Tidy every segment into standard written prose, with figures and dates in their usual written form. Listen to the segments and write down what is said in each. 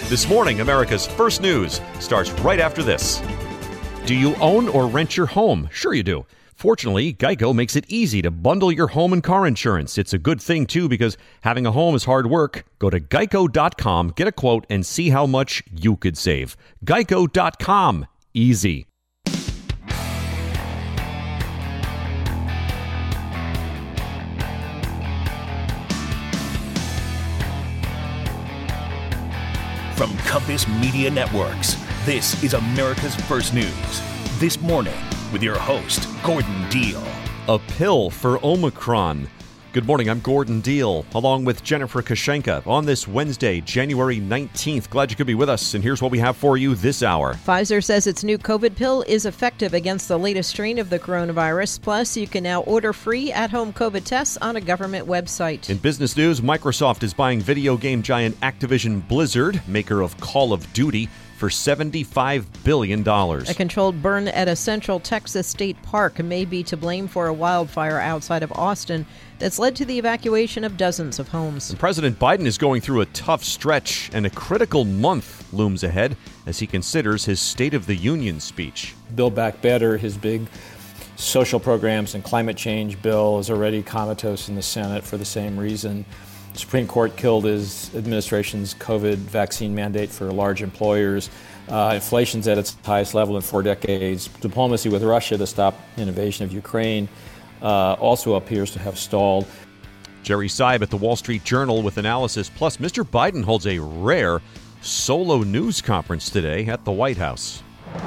This morning, America's first news starts right after this. Do you own or rent your home? Sure you do. Fortunately, Geico makes it easy to bundle your home and car insurance. It's a good thing, too, because having a home is hard work. Go to geico.com, get a quote, and see how much you could save. Geico.com. Easy. From Compass Media Networks, this is America's First News. This morning, with your host, Gordon Deal. A pill for Omicron. Good morning, I'm Gordon Deal, along with Jennifer Kashenka on this Wednesday, January 19th. Glad you could be with us, and here's what we have for you this hour. Pfizer says its new COVID pill is effective against the latest strain of the coronavirus. Plus, you can now order free at-home COVID tests on a government website. In business news, Microsoft is buying video game giant Activision Blizzard, maker of Call of Duty, for $75 billion. A controlled burn at a Central Texas state park may be to blame for a wildfire outside of Austin that's led to the evacuation of dozens of homes. And President Biden is going through a tough stretch, and a critical month looms ahead as he considers his State of the Union speech. Build Back Better, his big social programs and climate change bill, is already comatose in the Senate for the same reason. The Supreme Court killed his administration's COVID vaccine mandate for large employers. Inflation's at its highest level in 4 decades. Diplomacy with Russia to stop invasion of Ukraine also appears to have stalled. Jerry Seib at the Wall Street Journal with analysis. Plus, Mr. Biden holds a rare solo news conference today at the White House.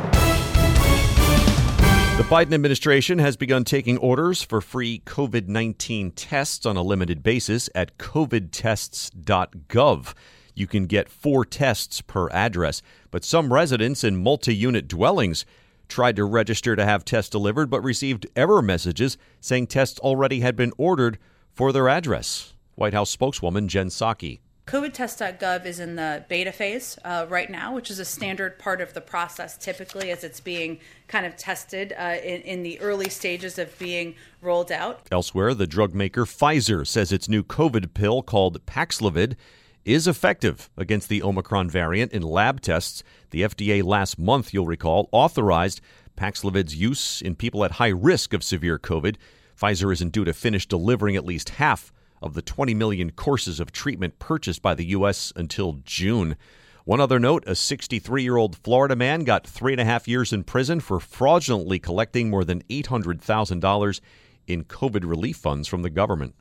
The Biden administration has begun taking orders for free COVID-19 tests on a limited basis at covidtests.gov. You can get 4 tests per address, but some residents in multi-unit dwellings tried to register to have tests delivered but received error messages saying tests already had been ordered for their address. White House spokeswoman Jen Psaki. COVIDtest.gov is in the beta phase right now, which is a standard part of the process typically as it's being kind of tested in the early stages of being rolled out. Elsewhere, the drug maker Pfizer says its new COVID pill called Paxlovid is effective against the Omicron variant in lab tests. The FDA last month, you'll recall, authorized Paxlovid's use in people at high risk of severe COVID. Pfizer isn't due to finish delivering at least half of the 20 million courses of treatment purchased by the U.S. until June. One other note, a 63-year-old Florida man got 3.5 years in prison for fraudulently collecting more than $800,000 in COVID relief funds from the government.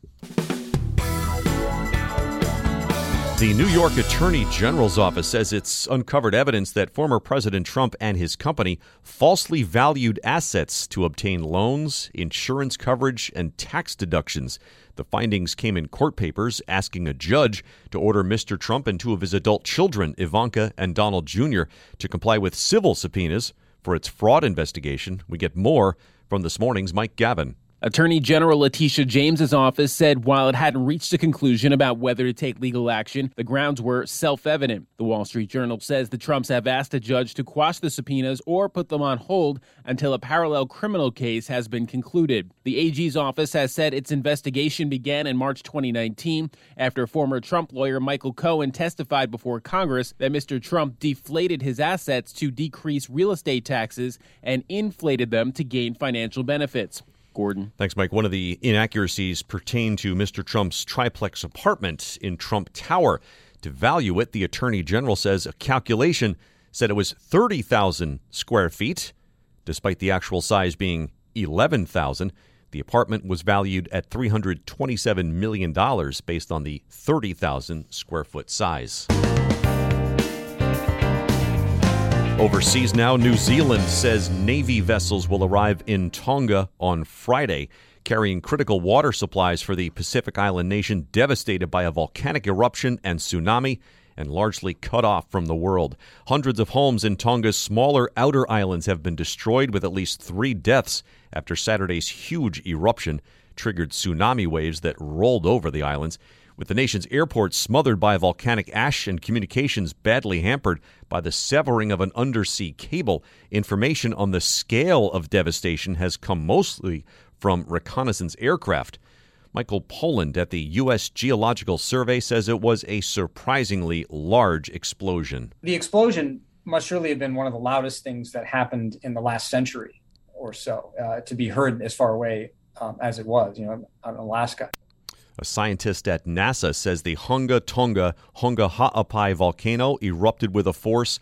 The New York Attorney General's office says it's uncovered evidence that former President Trump and his company falsely valued assets to obtain loans, insurance coverage, and tax deductions. The findings came in court papers asking a judge to order Mr. Trump and 2 of his adult children, Ivanka and Donald Jr., to comply with civil subpoenas for its fraud investigation. We get more from this morning's Mike Gavin. Attorney General Letitia James's office said while it hadn't reached a conclusion about whether to take legal action, the grounds were self-evident. The Wall Street Journal says the Trumps have asked a judge to quash the subpoenas or put them on hold until a parallel criminal case has been concluded. The AG's office has said its investigation began in March 2019 after former Trump lawyer Michael Cohen testified before Congress that Mr. Trump deflated his assets to decrease real estate taxes and inflated them to gain financial benefits. Gordon. Thanks, Mike. One of the inaccuracies pertained to Mr. Trump's triplex apartment in Trump Tower. To value it, the Attorney General says a calculation said it was 30,000 square feet, despite the actual size being 11,000. The apartment was valued at $327 million based on the 30,000 square foot size. Overseas now, New Zealand says Navy vessels will arrive in Tonga on Friday, carrying critical water supplies for the Pacific island nation devastated by a volcanic eruption and tsunami and largely cut off from the world. Hundreds of homes in Tonga's smaller outer islands have been destroyed, with at least 3 deaths after Saturday's huge eruption triggered tsunami waves that rolled over the islands. With the nation's airports smothered by volcanic ash and communications badly hampered by the severing of an undersea cable, information on the scale of devastation has come mostly from reconnaissance aircraft. Michael Poland at the U.S. Geological Survey says it was a surprisingly large explosion. The explosion must surely have been one of the loudest things that happened in the last century or so, to be heard as far away as it was, out in Alaska. A scientist at NASA says the Hunga Tonga Hunga Ha'apai volcano erupted with a force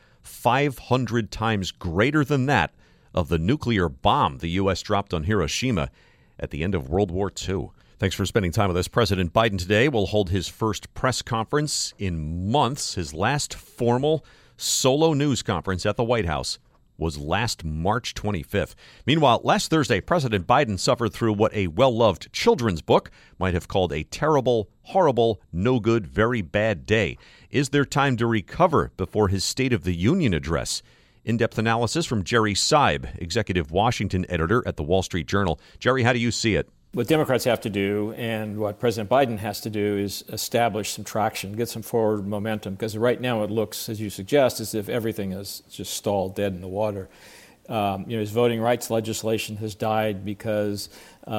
500 times greater than that of the nuclear bomb the U.S. dropped on Hiroshima at the end of World War II. Thanks for spending time with us. President Biden today will hold his first press conference in months. His last formal solo news conference at the White House was last March 25th. Meanwhile, last Thursday, President Biden suffered through what a well-loved children's book might have called a terrible, horrible, no good, very bad day. Is there time to recover before his State of the Union address? In-depth analysis from Jerry Seib, executive Washington editor at the Wall Street Journal. Jerry, how do you see it? What Democrats have to do and what President Biden has to do is establish some traction, get some forward momentum, because right now it looks, as you suggest, as if everything is just stalled dead in the water. His voting rights legislation has died because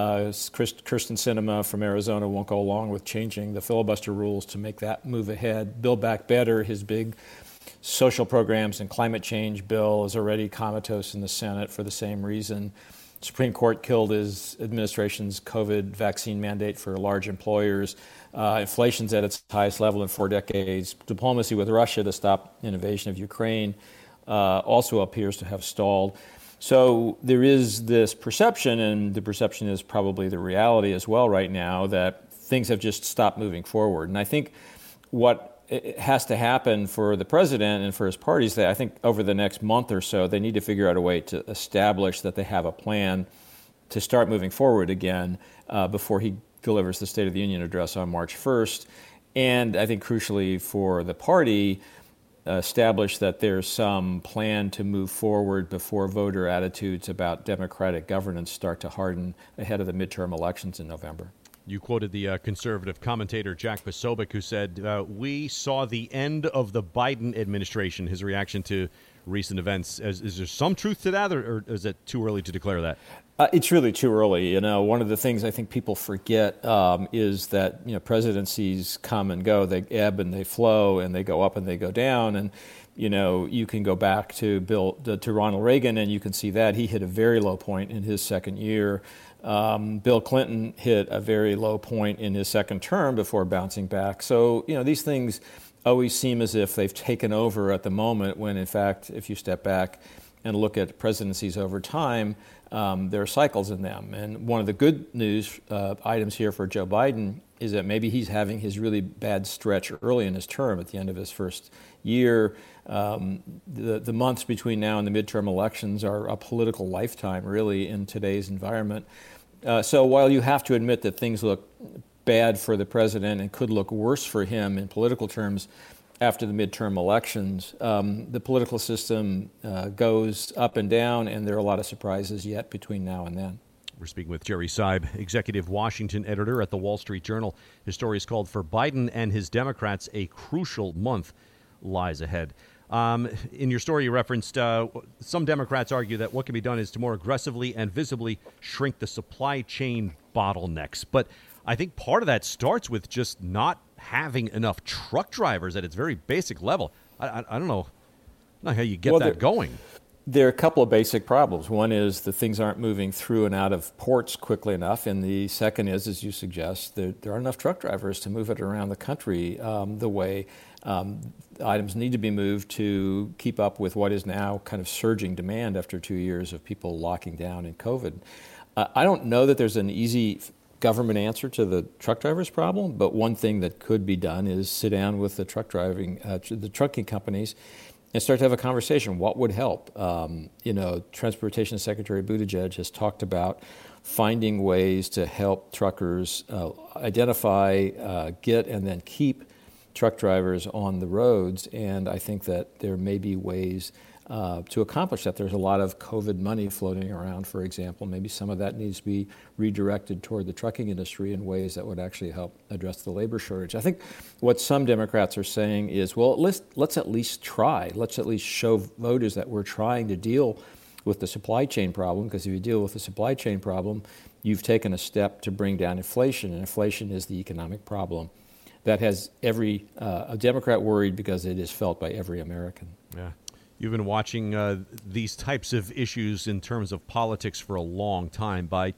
Kyrsten Sinema from Arizona won't go along with changing the filibuster rules to make that move ahead. Build Back Better, his big social programs and climate change bill, is already comatose in the Senate for the same reason. Supreme Court killed his administration's COVID vaccine mandate for large employers. Inflation's at its highest level in 4 decades. Diplomacy with Russia to stop an invasion of Ukraine also appears to have stalled. So there is this perception, and the perception is probably the reality as well right now, that things have just stopped moving forward. And I think what it has to happen for the president and for his parties, that I think over the next month or so, they need to figure out a way to establish that they have a plan to start moving forward again before he delivers the State of the Union address on March 1st. And I think crucially for the party, establish that there's some plan to move forward before voter attitudes about democratic governance start to harden ahead of the midterm elections in November. You quoted the conservative commentator Jack Posobiec, who said, we saw the end of the Biden administration, his reaction to recent events. Is there some truth to that, or is it too early to declare that? It's really too early. One of the things I think people forget is that, presidencies come and go. They ebb and they flow, and they go up and they go down. And, you can go back to Ronald Reagan, and you can see that. He hit a very low point in his second year. Bill Clinton hit a very low point in his second term before bouncing back. So, these things always seem as if they've taken over at the moment when, in fact, if you step back and look at presidencies over time, there are cycles in them. And one of the good news items here for Joe Biden is that maybe he's having his really bad stretch early in his term at the end of his first year. The months between now and the midterm elections are a political lifetime, really, in today's environment. So while you have to admit that things look bad for the president and could look worse for him in political terms after the midterm elections, the political system goes up and down, and there are a lot of surprises yet between now and then. We're speaking with Jerry Seib, executive Washington editor at the Wall Street Journal. His story is called "For Biden and His Democrats, a Crucial Month Lies Ahead." In your story, you referenced some Democrats argue that what can be done is to more aggressively and visibly shrink the supply chain bottlenecks. But I think part of that starts with just not having enough truck drivers at its very basic level. I don't know how you get that going. There are a couple of basic problems. One is that things aren't moving through and out of ports quickly enough. And the second is, as you suggest, there aren't enough truck drivers to move it around the country the way items need to be moved to keep up with what is now kind of surging demand after 2 years of people locking down in COVID. I don't know that there's an easy government answer to the truck drivers problem, but one thing that could be done is sit down with the trucking companies and start to have a conversation. What would help? Transportation Secretary Buttigieg has talked about finding ways to help truckers identify, get, and then keep truck drivers on the roads. And I think that there may be ways to accomplish that. There's a lot of COVID money floating around, for example. Maybe some of that needs to be redirected toward the trucking industry in ways that would actually help address the labor shortage. I think what some Democrats are saying is, well, let's at least try. Let's at least show voters that we're trying to deal with the supply chain problem, because if you deal with the supply chain problem, you've taken a step to bring down inflation, and inflation is the economic problem that has a Democrat worried because it is felt by every American. Yeah. You've been watching these types of issues in terms of politics for a long time. By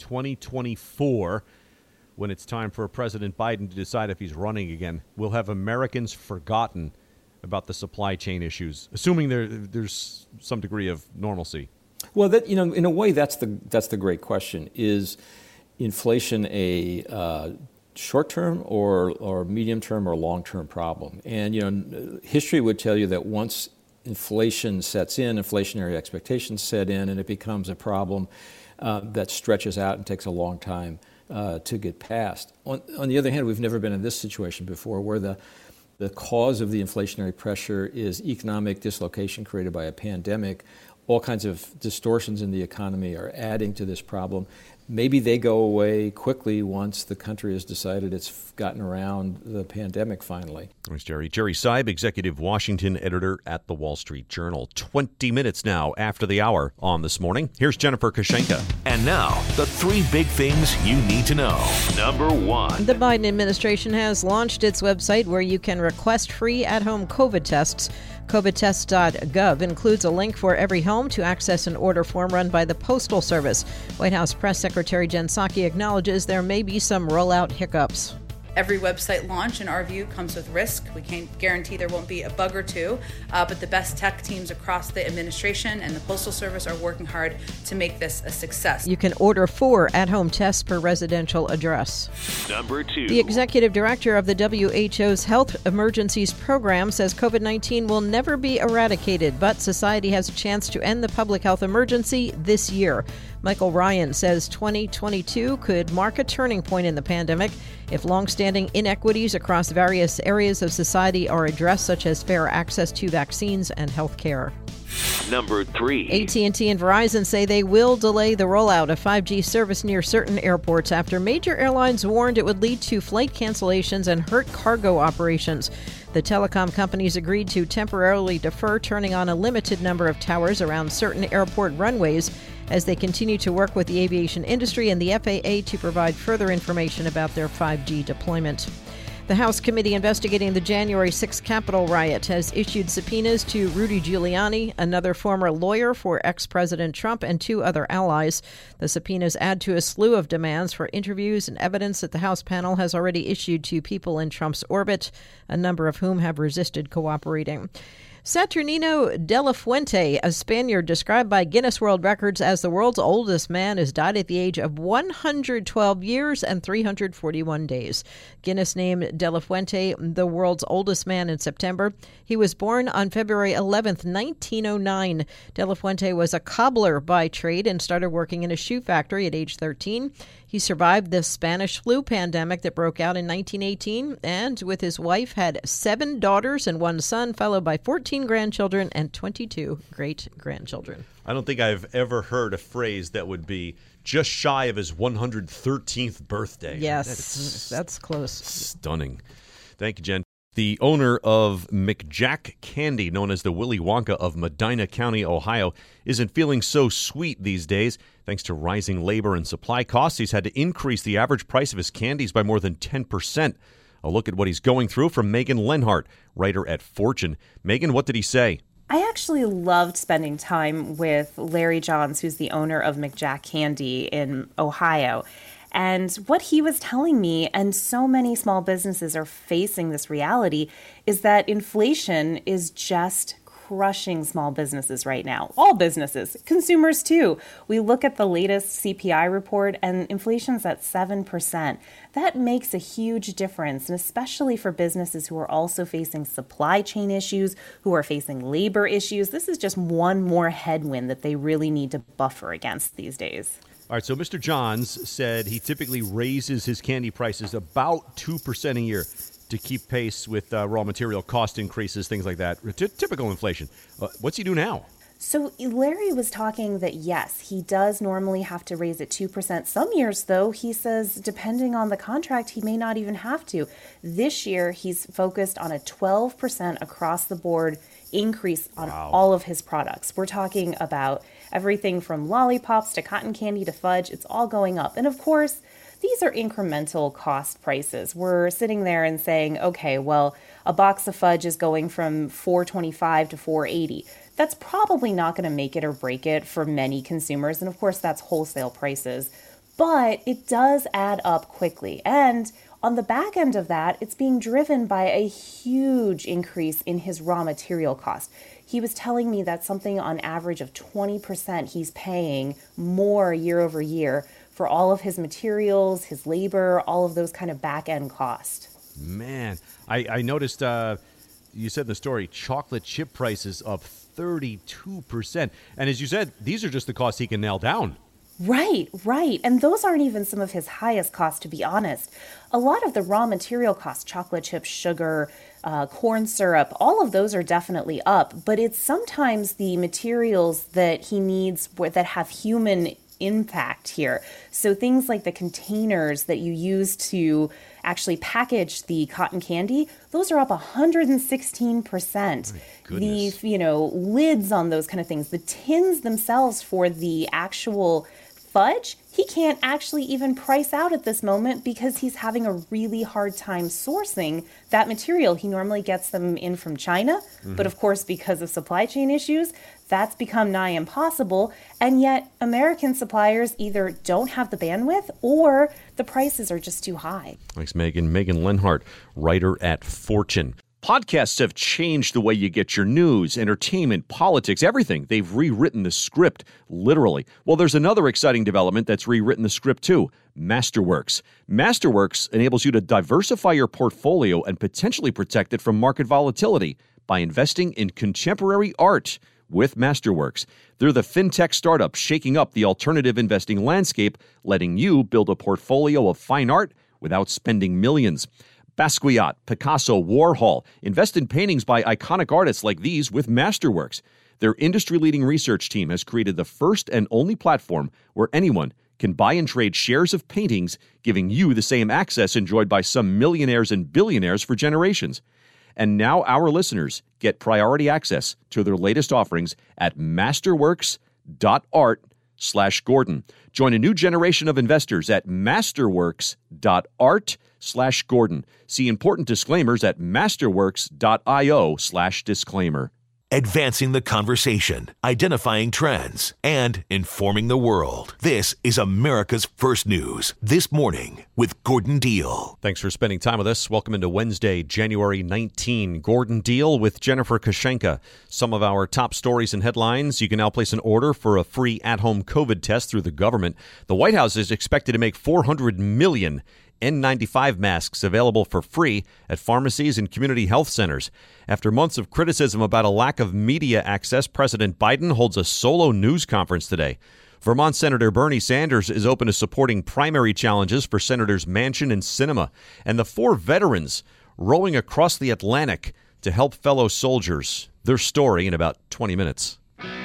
2024, when it's time for President Biden to decide if he's running again, we'll have Americans forgotten about the supply chain issues, assuming there's some degree of normalcy. Well, that, in a way, that's the great question. Is inflation a short-term or medium-term or long-term problem? And, history would tell you that once inflation sets in, inflationary expectations set in, and it becomes a problem that stretches out and takes a long time to get past. On the other hand, we've never been in this situation before where the cause of the inflationary pressure is economic dislocation created by a pandemic. All kinds of distortions in the economy are adding to this problem. Maybe they go away quickly once the country has decided it's gotten around the pandemic finally. Thanks, Jerry. Jerry Seib, Executive Washington Editor at The Wall Street Journal. 20 minutes now after the hour on This Morning. Here's Jennifer Kushenka. And now, the 3 big things you need to know. Number 1. The Biden administration has launched its website where you can request free at-home COVID tests. COVIDtest.gov includes a link for every home to access an order form run by the Postal Service. White House Press Secretary Jen Psaki acknowledges there may be some rollout hiccups. Every website launch, in our view, comes with risk. We can't guarantee there won't be a bug or two, but the best tech teams across the administration and the Postal Service are working hard to make this a success. You can order 4 at-home tests per residential address. Number 2. The executive director of the WHO's Health Emergencies Program says COVID-19 will never be eradicated, but society has a chance to end the public health emergency this year. Michael Ryan says 2022 could mark a turning point in the pandemic if longstanding inequities across various areas of society are addressed, such as fair access to vaccines and health care. Number 3. AT&T and Verizon say they will delay the rollout of 5G service near certain airports after major airlines warned it would lead to flight cancellations and hurt cargo operations. The telecom companies agreed to temporarily defer turning on a limited number of towers around certain airport runways as they continue to work with the aviation industry and the FAA to provide further information about their 5G deployment. The House committee investigating the January 6th Capitol riot has issued subpoenas to Rudy Giuliani, another former lawyer for ex-President Trump, and 2 other allies. The subpoenas add to a slew of demands for interviews and evidence that the House panel has already issued to people in Trump's orbit, a number of whom have resisted cooperating. Saturnino de la Fuente, a Spaniard described by Guinness World Records as the world's oldest man, has died at the age of 112 years and 341 days. Guinness named de la Fuente the world's oldest man in September. He was born on February 11th, 1909. De la Fuente was a cobbler by trade and started working in a shoe factory at age 13. He survived the Spanish flu pandemic that broke out in 1918, and with his wife had 7 daughters and 1 son, followed by 14 grandchildren and 22 great-grandchildren. I don't think I've ever heard a phrase that would be just shy of his 113th birthday. Yes, that's close. Stunning. Thank you, Jen. The owner of McJack Candy, known as the Willy Wonka of Medina County, Ohio, isn't feeling so sweet these days. Thanks to rising labor and supply costs, he's had to increase the average price of his candies by more than 10%. A look at what he's going through from Megan Lenhart, writer at Fortune. Megan, what did he say? I actually loved spending time with Larry Johns, who's the owner of McJack Candy in Ohio. And what he was telling me, and so many small businesses are facing this reality, is that inflation is just crushing small businesses right now. All businesses, consumers too. We look at the latest CPI report and inflation's at 7%. That makes a huge difference, and especially for businesses who are also facing supply chain issues, who are facing labor issues. This is just one more headwind that they really need to buffer against these days. All right, so Mr. Johns said he typically raises his candy prices about 2% a year to keep pace with raw material cost increases, things like that. Typical inflation. What's he do now? So Larry was talking that, yes, he does normally have to raise it 2%. Some years, though, he says, depending on the contract, he may not even have to. This year, he's focused on a 12% across the board increase on all of his products. We're talking about everything from lollipops to cotton candy to fudge. It's all going up. And of course, these are incremental cost prices. We're sitting there and saying, okay, well, a box of fudge is going from $4.25 to $4.80. That's probably not going to make it or break it for many consumers. And of course, that's wholesale prices. But it does add up quickly. And on the back end of that, it's being driven by a huge increase in his raw material cost. He was telling me that something on average of 20% he's paying more year over year for all of his materials, his labor, all of those kind of back end costs. Man, I noticed you said in the story, chocolate chip prices up 32%. And as you said, these are just the costs he can nail down. Right. And those aren't even some of his highest costs, to be honest. A lot of the raw material costs, chocolate chips, sugar, corn syrup, all of those are definitely up. But it's sometimes the materials that he needs that have human impact here. So things like the containers that you use to actually package the cotton candy, those are up 116%. The lids on those kind of things, the tins themselves for the actual fudge, he can't actually even price out at this moment because he's having a really hard time sourcing that material. He normally gets them in from China, but of course, because of supply chain issues, that's become nigh impossible. And yet American suppliers either don't have the bandwidth or the prices are just too high. Thanks, Megan. Megan Lenhart, writer at Fortune. Podcasts have changed the way you get your news, entertainment, politics, everything. They've rewritten the script, literally. Well, there's another exciting development that's rewritten the script, too. Masterworks. Masterworks enables you to diversify your portfolio and potentially protect it from market volatility by investing in contemporary art with Masterworks. They're the fintech startup shaking up the alternative investing landscape, letting you build a portfolio of fine art without spending millions. Basquiat, Picasso, Warhol. Invest in paintings by iconic artists like these with Masterworks. Their industry-leading research team has created the first and only platform where anyone can buy and trade shares of paintings, giving you the same access enjoyed by some millionaires and billionaires for generations. And now our listeners get priority access to their latest offerings at masterworks.art/Gordon. Join a new generation of investors at masterworks.art/Gordon. See important disclaimers at masterworks.io/disclaimer. Advancing the conversation, identifying trends, and informing the world. This is America's First News, This Morning with Gordon Deal. Thanks for spending time with us. Welcome into Wednesday, January 19. Gordon Deal with Jennifer Kashenka. Some of our top stories and headlines. You can now place an order for a free at-home COVID test through the government. The White House is expected to make 400 million N95 masks available for free at pharmacies and community health centers. After months of criticism about a lack of media access, President Biden holds a solo news conference today. Vermont Senator Bernie Sanders is open to supporting primary challenges for Senators Manchin and Sinema. And the 4 veterans rowing across the Atlantic to help fellow soldiers. Their story in about 20 minutes.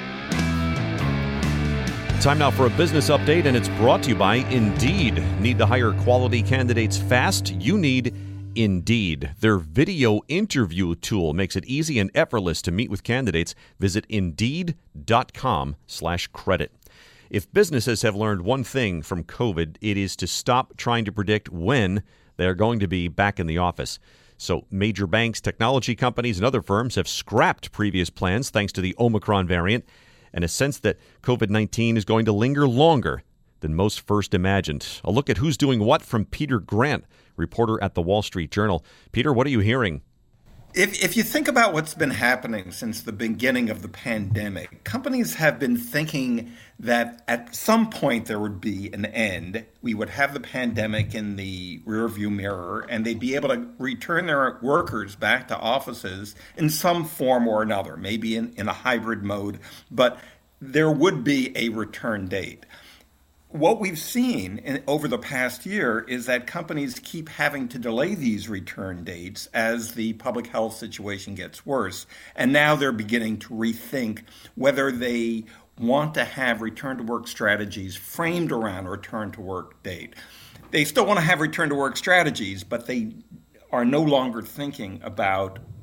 Time now for a business update, and it's brought to you by Indeed. Need to hire quality candidates fast? You need Indeed. Their video interview tool makes it easy and effortless to meet with candidates. Visit Indeed.com/credit. If businesses have learned one thing from COVID, it is to stop trying to predict when they're going to be back in the office. So major banks, technology companies, and other firms have scrapped previous plans thanks to the Omicron variant, and a sense that COVID-19 is going to linger longer than most first imagined. A look at who's doing what from Peter Grant, reporter at the Wall Street Journal. Peter, what are you hearing? If you think about what's been happening since the beginning of the pandemic, companies have been thinking that at some point there would be an end. We would have the pandemic in the rearview mirror, and they'd be able to return their workers back to offices in some form or another, maybe in a hybrid mode, but there would be a return date. What we've seen over the past year is that companies keep having to delay these return dates as the public health situation gets worse. And now they're beginning to rethink whether they want to have return to work strategies framed around a return to work date. They still want to have return to work strategies, but they are no longer thinking about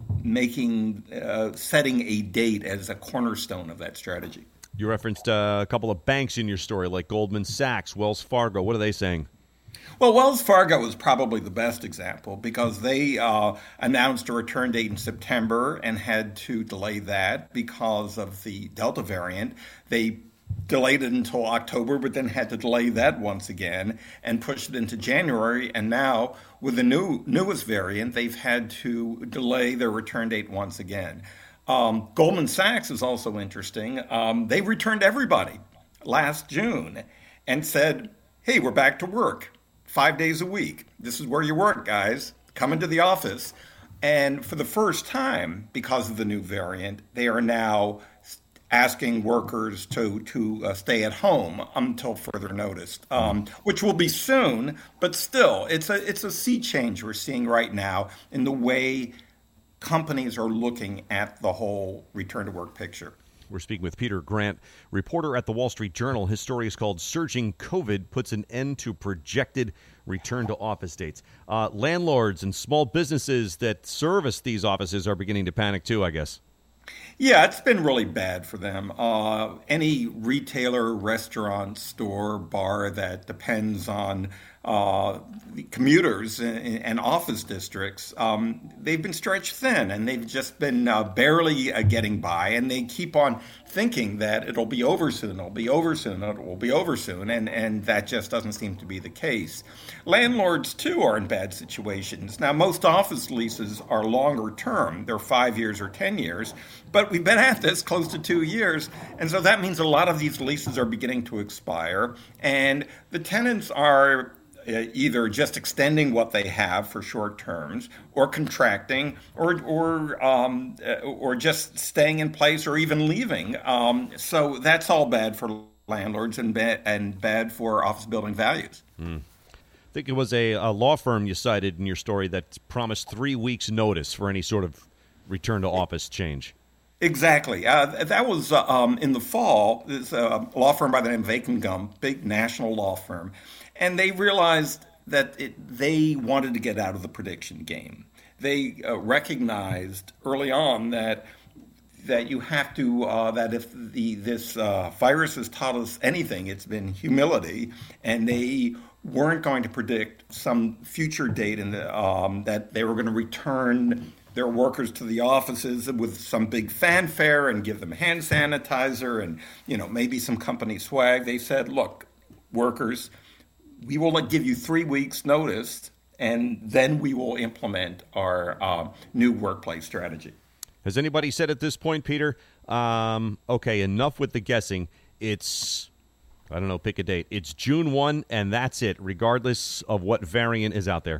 setting a date as a cornerstone of that strategy. You referenced a couple of banks in your story, like Goldman Sachs, Wells Fargo. What are they saying? Well, Wells Fargo is probably the best example because they announced a return date in September and had to delay that because of the Delta variant. They delayed it until October, but then had to delay that once again and pushed it into January. And now, with the newest variant, they've had to delay their return date once again. Goldman Sachs is also interesting. They returned everybody last June and said, hey, we're back to work 5 days a week. This is where you work, guys. Come into the office. And for the first time, because of the new variant, they are now asking workers to stay at home until further notice, which will be soon. But still, it's a sea change we're seeing right now in the way companies are looking at the whole return to work picture. We're speaking with Peter Grant, reporter at the Wall Street Journal. His story is called Surging COVID Puts an End to Projected Return to Office Dates. Landlords and small businesses that service these offices are beginning to panic too, I guess. Yeah, it's been really bad for them. Any retailer, restaurant, store, bar that depends on commuters and office districts, they've been stretched thin and they've just been barely getting by. And they keep on thinking that it'll be over soon, it'll be over soon, it will be over soon. And that just doesn't seem to be the case. Landlords, too, are in bad situations. Now, most office leases are longer term. They're 5 years or 10 years. But we've been at this close to 2 years. And so that means a lot of these leases are beginning to expire. And the tenants are either just extending what they have for short terms, or contracting, or just staying in place, or even leaving. So that's all bad for landlords and bad for office building values. I think it was a law firm you cited in your story that promised 3 weeks' notice for any sort of return to office change. Exactly. That was in the fall. There's a law firm by the name of Akin Gum, big national law firm. And they realized that they wanted to get out of the prediction game. They recognized early on that you have to, that if this virus has taught us anything, it's been humility. And they weren't going to predict some future date that they were going to return their workers to the offices with some big fanfare and give them hand sanitizer and, maybe some company swag. They said, look, workers, we will give you 3 weeks notice, and then we will implement our new workplace strategy. Has anybody said at this point, Peter, okay, enough with the guessing. It's, I don't know, pick a date. It's June 1, and that's it, regardless of what variant is out there.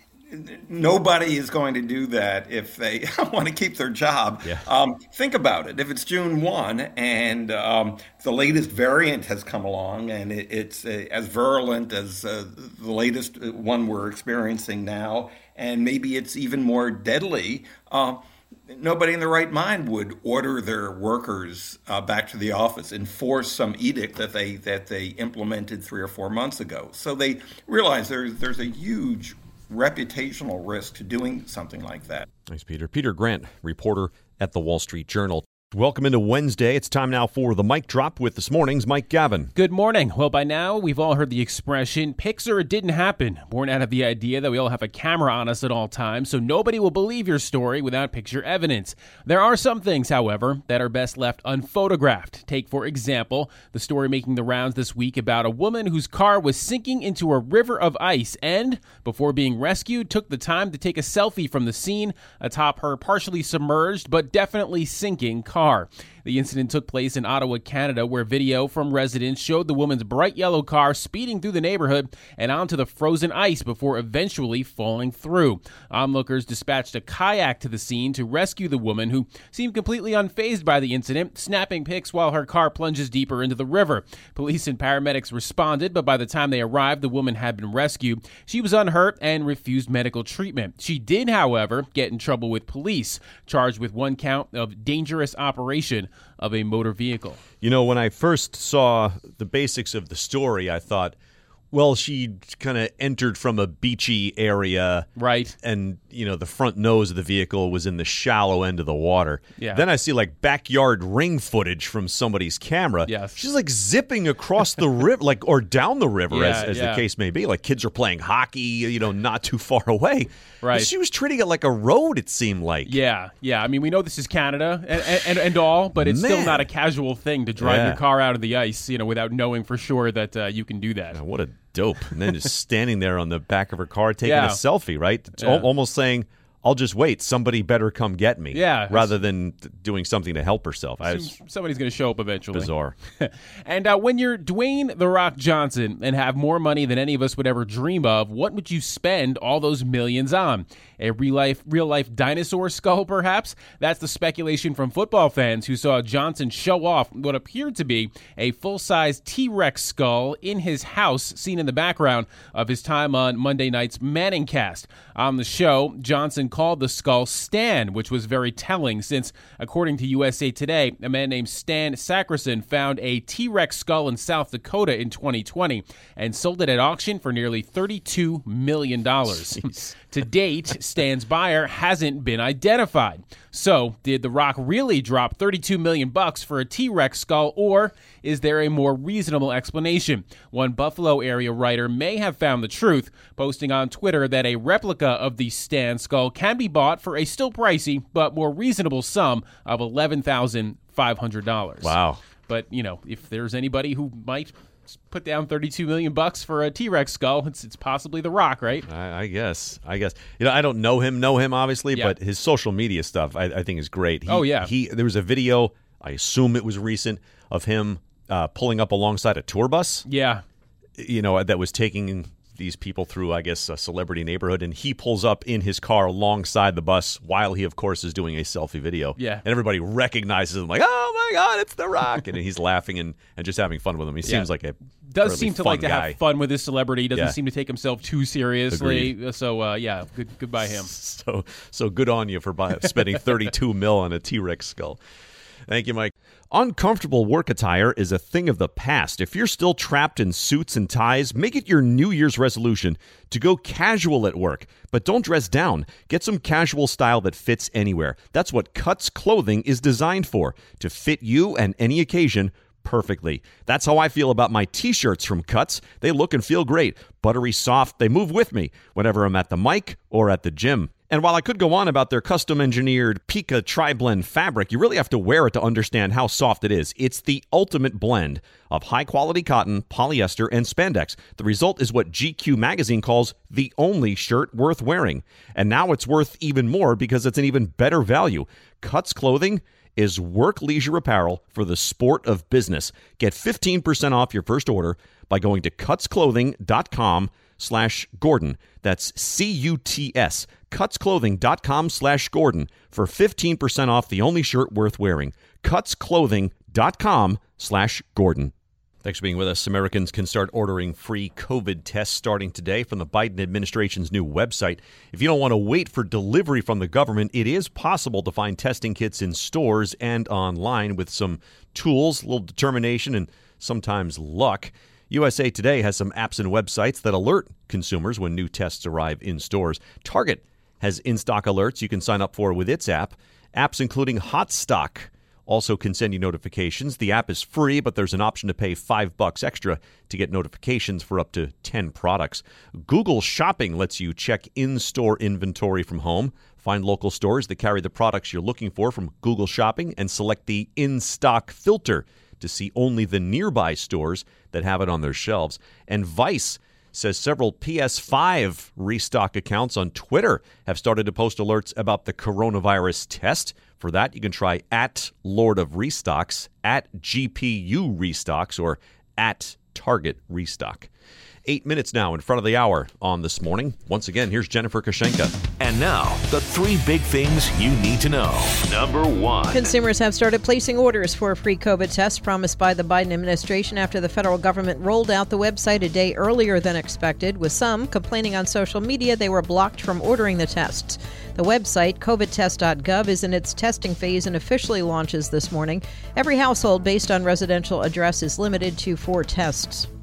Nobody is going to do that if they want to keep their job. Yeah. Think about it. If it's June 1 and the latest variant has come along and it's as virulent as the latest one we're experiencing now, and maybe it's even more deadly, nobody in their right mind would order their workers back to the office, enforce some edict that they implemented 3 or 4 months ago. So they realize there's a huge reputational risk to doing something like that. Thanks, Peter. Peter Grant, reporter at the Wall Street Journal. Welcome into Wednesday. It's time now for the Mic Drop with this morning's Mike Gavin. Good morning. Well, by now, we've all heard the expression, pics or it didn't happen, born out of the idea that we all have a camera on us at all times, so nobody will believe your story without picture evidence. There are some things, however, that are best left unphotographed. Take, for example, the story making the rounds this week about a woman whose car was sinking into a river of ice and, before being rescued, took the time to take a selfie from the scene atop her partially submerged but definitely sinking car. The incident took place in Ottawa, Canada, where video from residents showed the woman's bright yellow car speeding through the neighborhood and onto the frozen ice before eventually falling through. Onlookers dispatched a kayak to the scene to rescue the woman, who seemed completely unfazed by the incident, snapping pics while her car plunges deeper into the river. Police and paramedics responded, but by the time they arrived, the woman had been rescued. She was unhurt and refused medical treatment. She did, however, get in trouble with police, charged with 1 count of dangerous operation of a motor vehicle. You know, when I first saw the basics of the story, I thought, Well, she kind of entered from a beachy area. Right. And, the front nose of the vehicle was in the shallow end of the water. Yeah. Then I see backyard ring footage from somebody's camera. Yes. She's zipping across the river, or down the river, as the case may be. Kids are playing hockey, not too far away. Right. But she was treating it like a road, it seemed like. Yeah. I mean, we know this is Canada and all, but it's still not a casual thing to drive your car out of the ice, without knowing for sure that you can do that. What a dope. And then just standing there on the back of her car taking a selfie, right? It's almost saying, I'll just wait. Somebody better come get me. Yeah. Rather than doing something to help herself. Somebody's going to show up eventually. Bizarre. And when you're Dwayne "The Rock" Johnson and have more money than any of us would ever dream of, what would you spend all those millions on? A real-life dinosaur skull, perhaps? That's the speculation from football fans who saw Johnson show off what appeared to be a full-size T-Rex skull in his house, seen in the background of his time on Monday night's Manningcast. On the show, Johnson called the skull Stan, which was very telling since, according to USA Today, a man named Stan Sacrison found a T-Rex skull in South Dakota in 2020 and sold it at auction for nearly $32 million. To date, Stan's buyer hasn't been identified. So, did The Rock really drop $32 million for a T-Rex skull, or is there a more reasonable explanation? One Buffalo area writer may have found the truth, posting on Twitter that a replica of the Stan skull can be bought for a still pricey but more reasonable sum of $11,500. Wow. But, if there's anybody who might put down $32 million for a T-Rex skull, it's possibly The Rock, right? I guess. I don't know him obviously, but his social media stuff I think is great. There was a video, I assume it was recent, of him pulling up alongside a tour bus. Yeah. That was taking these people through, I guess, a celebrity neighborhood, and he pulls up in his car alongside the bus while he, of course, is doing a selfie video. Yeah. And everybody recognizes him oh my God, it's The Rock. And he's laughing and just having fun with him. He seems like a does seem to like to guy. have fun with his celebrity. He doesn't seem to take himself too seriously. Agreed. So, good by him. So good on you for spending $32 million on a T-Rex skull. Thank you, Mike. Uncomfortable work attire is a thing of the past. If you're still trapped in suits and ties, make it your New Year's resolution to go casual at work. But don't dress down. Get some casual style that fits anywhere. That's what Cuts Clothing is designed for, to fit you and any occasion perfectly. That's how I feel about my t-shirts from Cuts. They look and feel great. Buttery soft. They move with me whenever I'm at the mic or at the gym. And while I could go on about their custom-engineered Pika Tri-Blend fabric, you really have to wear it to understand how soft it is. It's the ultimate blend of high-quality cotton, polyester, and spandex. The result is what GQ magazine calls the only shirt worth wearing. And now it's worth even more because it's an even better value. Cuts Clothing is work leisure apparel for the sport of business. Get 15% off your first order by going to cutsclothing.com/Gordon. That's CUTS, cutsclothing.com/Gordon for 15% off the only shirt worth wearing. cutsclothing.com/Gordon. Thanks for being with us. Americans can start ordering free COVID tests starting today from the Biden administration's new website. If you don't want to wait for delivery from the government, it is possible to find testing kits in stores and online with some tools, a little determination, and sometimes luck. USA Today has some apps and websites that alert consumers when new tests arrive in stores. Target has in-stock alerts you can sign up for with its app. Apps including Hot Stock also can send you notifications. The app is free, but there's an option to pay $5 extra to get notifications for up to 10 products. Google Shopping lets you check in-store inventory from home, find local stores that carry the products you're looking for from Google Shopping, and select the in-stock filter to see only the nearby stores that have it on their shelves. And Vice says several PS5 restock accounts on Twitter have started to post alerts about the coronavirus test. For that, you can try @LordofRestocks, @GPU-Restocks, or @TargetRestock. 8 minutes now in front of the hour on This Morning. Once again, here's Jennifer Kashenka. And now, the 3 big things you need to know. Number 1. Consumers have started placing orders for a free COVID test promised by the Biden administration after the federal government rolled out the website a day earlier than expected, with some complaining on social media they were blocked from ordering the tests. The website, covidtest.gov, is in its testing phase and officially launches this morning. Every household based on residential address is limited to 4 tests.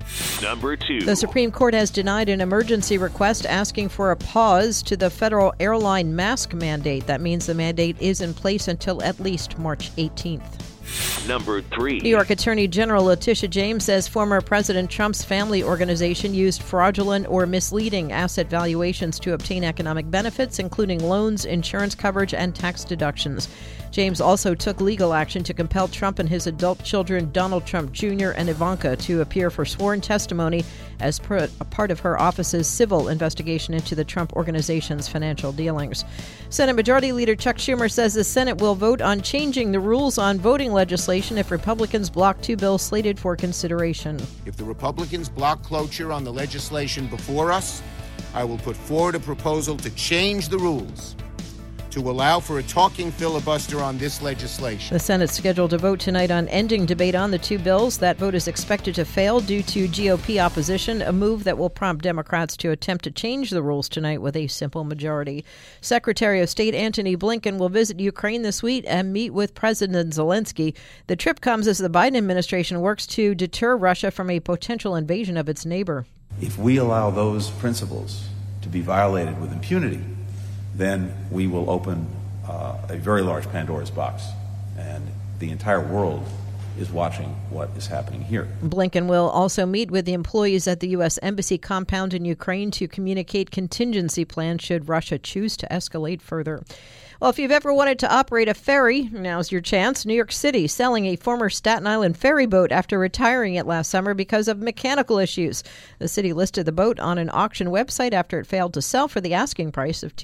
Number 2. The Supreme Court has denied an emergency request asking for a pause to the federal airline mask mandate. That means the mandate is in place until at least March 18th. Number 3. New York Attorney General Letitia James says former President Trump's family organization used fraudulent or misleading asset valuations to obtain economic benefits, including loans, insurance coverage, and tax deductions. James also took legal action to compel Trump and his adult children, Donald Trump Jr. and Ivanka, to appear for sworn testimony as a part of her office's civil investigation into the Trump organization's financial dealings. Senate Majority Leader Chuck Schumer says the Senate will vote on changing the rules on voting legislation if Republicans block 2 bills slated for consideration. If the Republicans block cloture on the legislation before us, I will put forward a proposal to change the rules to allow for a talking filibuster on this legislation. The Senate's scheduled to vote tonight on ending debate on the 2 bills. That vote is expected to fail due to GOP opposition, a move that will prompt Democrats to attempt to change the rules tonight with a simple majority. Secretary of State Antony Blinken will visit Ukraine this week and meet with President Zelensky. The trip comes as the Biden administration works to deter Russia from a potential invasion of its neighbor. If we allow those principles to be violated with impunity, then we will open a very large Pandora's box, and the entire world is watching what is happening here. Blinken will also meet with the employees at the U.S. Embassy compound in Ukraine to communicate contingency plans should Russia choose to escalate further. Well, if you've ever wanted to operate a ferry, now's your chance. New York City selling a former Staten Island ferry boat after retiring it last summer because of mechanical issues. The city listed the boat on an auction website after it failed to sell for the asking price of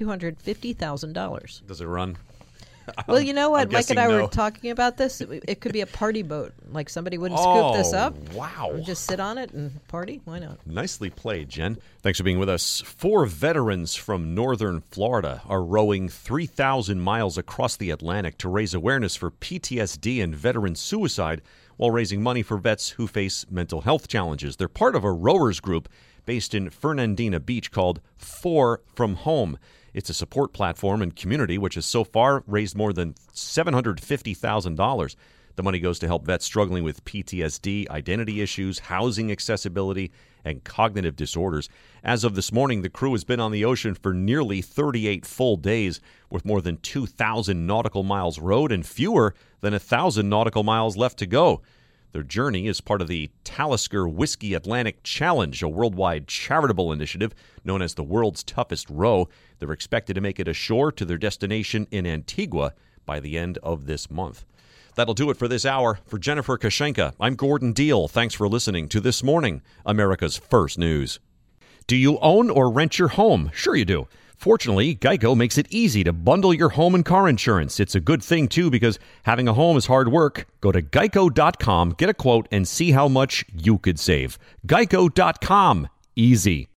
$250,000. Does it run? Well, you know what? Mike and I no. were talking about this. It could be a party boat. Like somebody wouldn't scoop this up. Wow. Just sit on it and party. Why not? Nicely played, Jen. Thanks for being with us. 4 veterans from northern Florida are rowing 3,000 miles across the Atlantic to raise awareness for PTSD and veteran suicide while raising money for vets who face mental health challenges. They're part of a rowers group based in Fernandina Beach called 4 From Home. It's a support platform and community which has so far raised more than $750,000. The money goes to help vets struggling with PTSD, identity issues, housing accessibility, and cognitive disorders. As of this morning, the crew has been on the ocean for nearly 38 full days, with more than 2,000 nautical miles rowed and fewer than 1,000 nautical miles left to go. Their journey is part of the Talisker Whiskey Atlantic Challenge, a worldwide charitable initiative known as the World's Toughest Row. They're expected to make it ashore to their destination in Antigua by the end of this month. That'll do it for this hour. For Jennifer Kashenka, I'm Gordon Deal. Thanks for listening to This Morning, America's First News. Do you own or rent your home? Sure you do. Fortunately, Geico makes it easy to bundle your home and car insurance. It's a good thing, too, because having a home is hard work. Go to geico.com, get a quote, and see how much you could save. Geico.com. Easy.